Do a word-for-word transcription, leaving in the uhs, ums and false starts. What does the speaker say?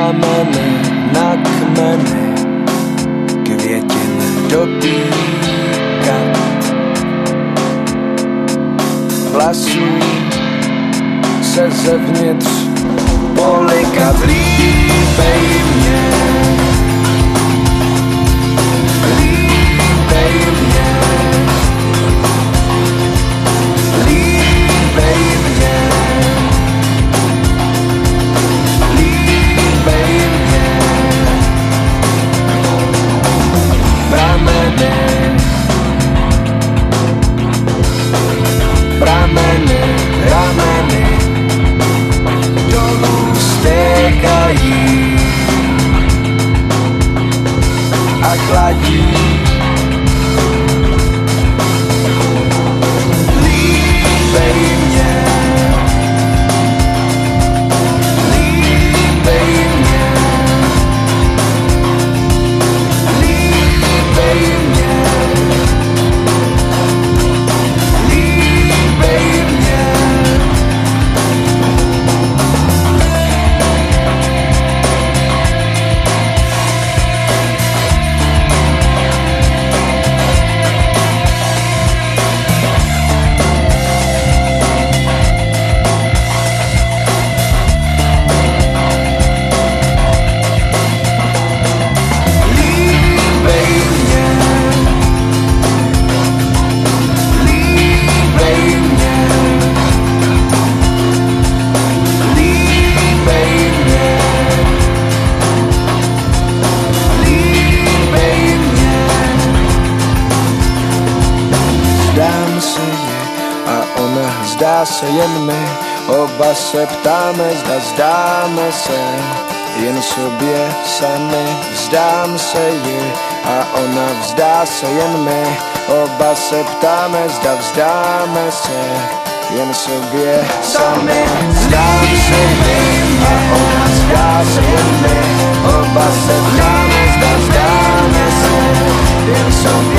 prameny na kmeny, květin dotýkat vlasů se zevnitř polikat. Líbej mě, líbej mě, líbej mě, líbej mě. Prameny, prameny, rameny dolů stékají a chladí. Líbej mě, líbej mě, líbej mě, líbej mě. Zdá se jen my, oba se ptáme, zda vzdáme se jen sobě sami. Vzdám se ji a ona vzdá se jen my, oba se ptáme, zda vzdáme se jen sobě sami. Vzdám se ji a ona vzdá se jen my, oba se ptáme, zda vzdáme se jen sobě